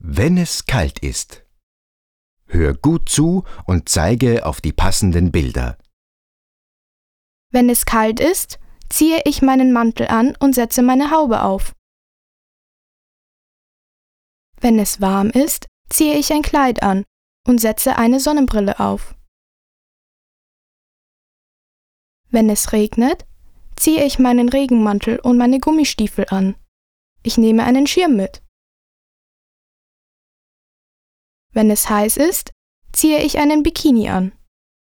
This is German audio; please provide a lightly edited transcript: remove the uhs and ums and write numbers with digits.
Wenn es kalt ist. Hör gut zu und zeige auf die passenden Bilder. Wenn es kalt ist, ziehe ich meinen Mantel an und setze meine Haube auf. Wenn es warm ist, ziehe ich ein Kleid an und setze eine Sonnenbrille auf. Wenn es regnet, ziehe ich meinen Regenmantel und meine Gummistiefel an. Ich nehme einen Schirm mit. Wenn es heiß ist, ziehe ich einen Bikini an.